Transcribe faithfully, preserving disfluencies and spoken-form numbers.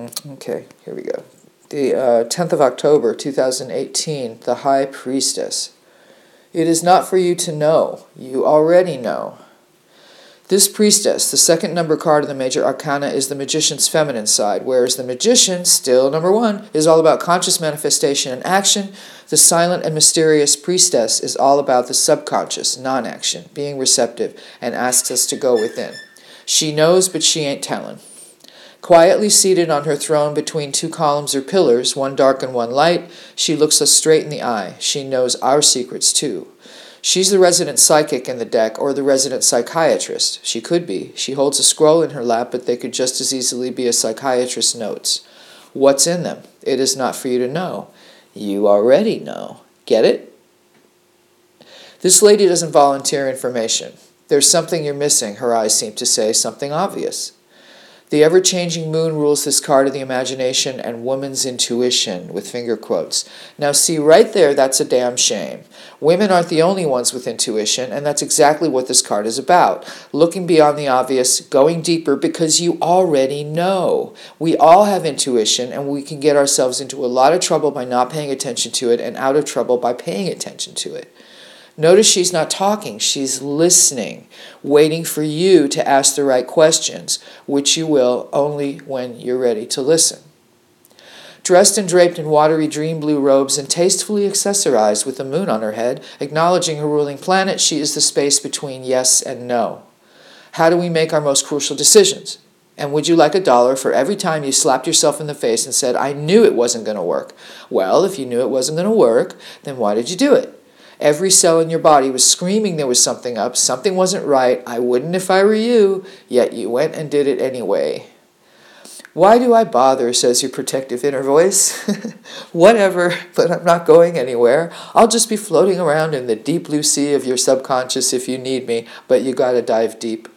Okay, here we go. The uh, tenth of October, two thousand eighteen, the High Priestess. It is not for you to know. You already know. This priestess, the second number card of the major arcana, is the magician's feminine side, whereas the magician, still number one, is all about conscious manifestation and action. The silent and mysterious priestess is all about the subconscious, non-action, being receptive, and asks us to go within. She knows, but she ain't telling. Quietly seated on her throne between two columns or pillars, one dark and one light, she looks us straight in the eye. She knows our secrets too. She's the resident psychic in the deck, or the resident psychiatrist. She could be. She holds a scroll in her lap, but they could just as easily be a psychiatrist's notes. What's in them? It is not for you to know. You already know. Get it? This lady doesn't volunteer information. There's something you're missing, her eyes seem to say, something obvious. The ever-changing moon rules this card of the imagination and woman's intuition, with finger quotes. Now see, right there, that's a damn shame. Women aren't the only ones with intuition, and that's exactly what this card is about. Looking beyond the obvious, going deeper, because you already know. We all have intuition, and we can get ourselves into a lot of trouble by not paying attention to it, and out of trouble by paying attention to it. Notice she's not talking, she's listening, waiting for you to ask the right questions, which you will only when you're ready to listen. Dressed and draped in watery dream blue robes and tastefully accessorized with the moon on her head, acknowledging her ruling planet, she is the space between yes and no. How do we make our most crucial decisions? And would you like a dollar for every time you slapped yourself in the face and said, I knew it wasn't going to work? Well, if you knew it wasn't going to work, then why did you do it? Every cell in your body was screaming there was something up, something wasn't right, I wouldn't if I were you, yet you went and did it anyway. Why do I bother, says your protective inner voice. Whatever, but I'm not going anywhere. I'll just be floating around in the deep blue sea of your subconscious if you need me, but you gotta dive deep.